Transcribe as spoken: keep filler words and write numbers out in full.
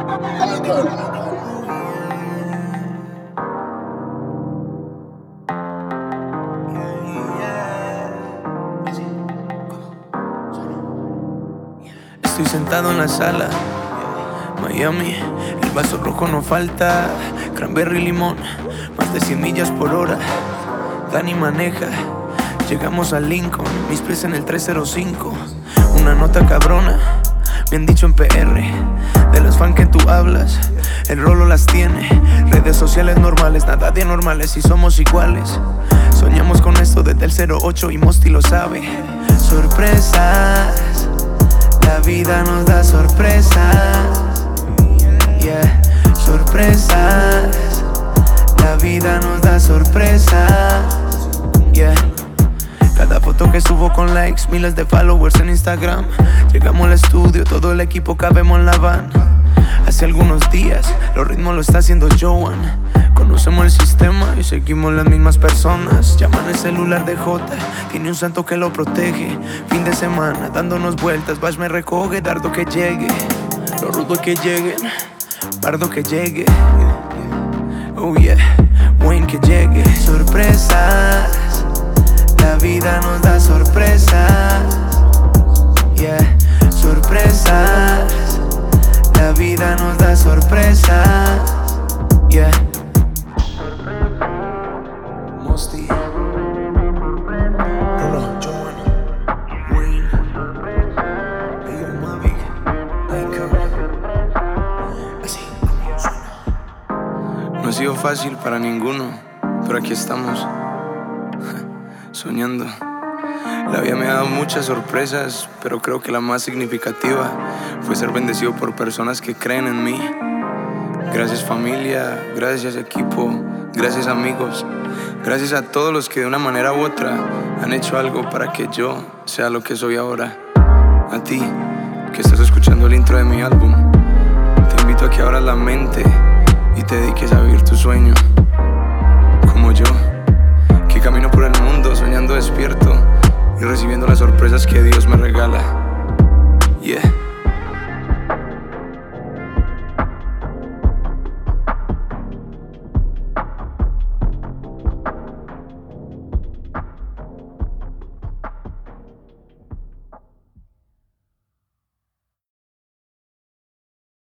Estoy sentado en la sala, Miami, el vaso rojo no falta. Cranberry, limón, más de cien millas por hora. Dani maneja, llegamos a Lincoln, mis pies en el trescientos cinco. Una nota cabrona, bien dicho en P R. De los fans que tú hablas, el rolo las tiene. Redes sociales normales, nada de normales y somos iguales. Soñamos con esto desde el cero ocho y Mosty lo sabe. Sorpresas, la vida nos da sorpresas. Yeah, sorpresas, la vida nos da sorpresas. Yeah. Cada foto que subo con likes, miles de followers en Instagram. Llegamos al estudio, todo el equipo cabemos en la van. Hace algunos días, los ritmos lo está haciendo Joan. Conocemos el sistema y seguimos las mismas personas. Llaman el celular de Jota, tiene un santo que lo protege. Fin de semana, dándonos vueltas, Bash me recoge, dardo que llegue. Lo rudo que lleguen, pardo que llegue. Oh yeah, Wayne que llegue. Sorpresas, la vida nos da sorpresas. Yeah, sorpresas, la vida nos da sorpresas. Yeah. Mosty, Rolo, Joan, Wayne, Ayo Mavic, Aiko. Así como suena. No ha sido fácil para ninguno, pero aquí estamos, soñando. La vida me ha dado muchas sorpresas, pero creo que la más significativa fue ser bendecido por personas que creen en mí. Gracias familia, gracias equipo, gracias amigos, gracias a todos los que de una manera u otra han hecho algo para que yo sea lo que soy ahora. A ti, que estás escuchando el intro de mi álbum, te invito a que abras la mente y te dediques a vivir tu sueño, como yo.